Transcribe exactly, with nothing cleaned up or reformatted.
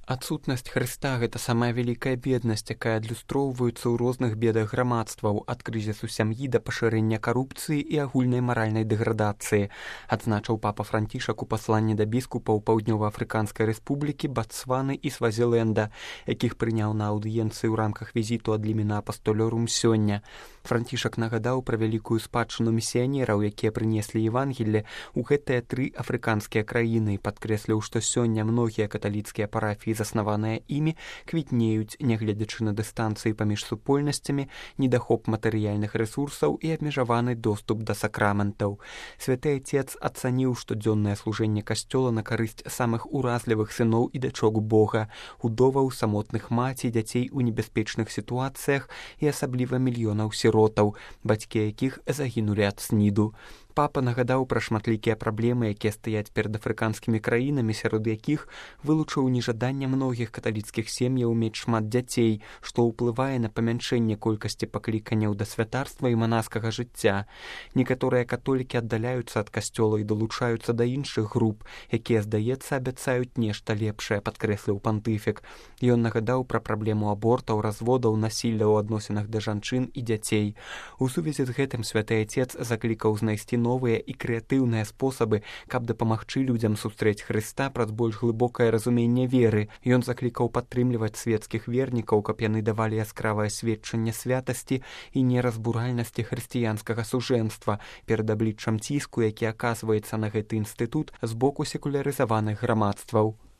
Адсутнасць Хрыста – гэта самая вялікая беднасць, якая адлюстроўваецца ў розных бедах грамадстваў, ад крызісу сям'і да пашырэння карупцыі і агульнай маральнай дэградацыі, адзначыў папа Францішак у пасланні да біскупаў Паўднёва-Афрыканскай Рэспублікі, Батсваны і Свазілэнда, якіх прыняў на аўдыенцыі ў рамках візіту ад лімена апастолёрум сёння. Францішак нагадаў пра вялікую спадчыну місіянераў, якія прынеслі Евангелле ў гэтыя тры афрыканскія краіны, і падкрэсліў, што сёння многія каталіцкія парафіі, заснаваныя імі, квітнеюць, нягледзячы на дыстанцыі паміж супольнасцямі, недахоп матэрыяльных рэсурсаў і абмежаваны доступ да сакраментаў. Святы Отец ацаніў штодзённае служэнне касцёла на карысць самых уразлівых сыноў і дачок Бога, удоваў, самотных маці, дзяцей у небяспечных сітуацыях і асабліва мільёнаў сіротаў, бацькі якіх загінулі ад сніду. Папа нагадаў пра шматлікія праблемы, якія стаяць перад афрыканскімі краінамі, сярод якіх вылучыў нежаданне многіх каталіцкіх сем'яў мець шмат дзяцей, што ўплывае на памяншэнне колькасці пакліканняў да святарства і манаскага жыцця. Некаторыя католікі аддаляюцца ад касцёла і далучаюцца да іншых груп, якія, здаецца, абяцаюць нешта лепшае, падкрэсліў пантыфік. Ён нагадаў пра праблему абортаў, разводаў, насілля ў адносінах да жанчын і дзяцей. У сувязі з гэтым святы Отец заклікаў знайсці новыя і крэатыўныя спосабы, каб дапамагчы людзям сустрэць Хрыста праз больш глыбокае разуменне веры. Ён заклікаў падтрымліваць свецкіх вернікаў, каб яны давалі яскравае сведчанне святасці і неразбуральнасці хрысціянскага сужэнства перад абліччам ціску, які аказваецца на гэты інстытут з боку секулярызаваных грамадстваў.